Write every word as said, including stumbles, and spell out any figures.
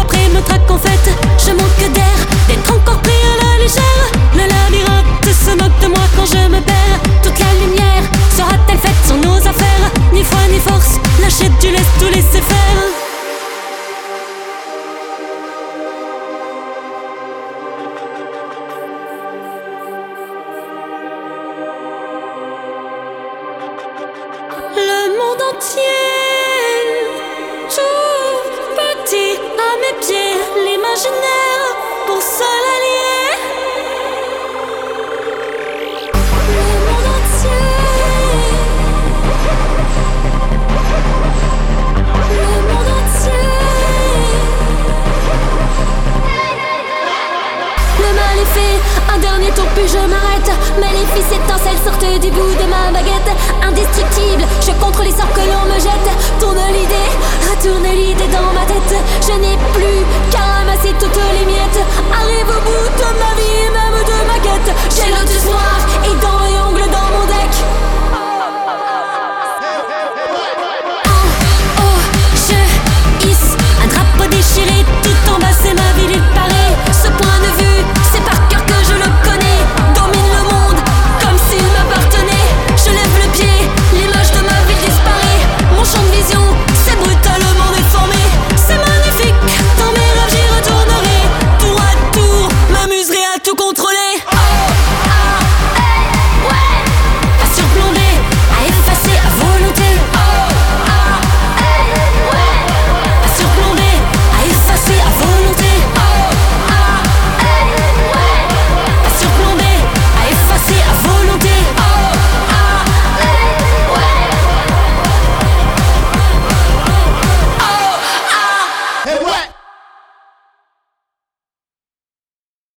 après me traque en fait. Je manque d'air, d'être encore pris à la légère. Le labyrinthe se moque de moi quand je me perds. Toute la lumière sera-t-elle faite sur nos affaires? Ni foi ni force, lâcher du laisse tout laisser faire. Le monde entier, tout petit à mes pieds, l'imaginaire pour seul allié. Le monde entier, le monde entier. Le mal est fait, un dernier tour puis je m'arrête. Maléfice étincelle sortent du bout de ma baguette. Indestructible, je contre les sorts que l'on me jette. Tourne l'idée, retourne l'idée dans ma tête. Je n'ai plus qu'à ramasser toute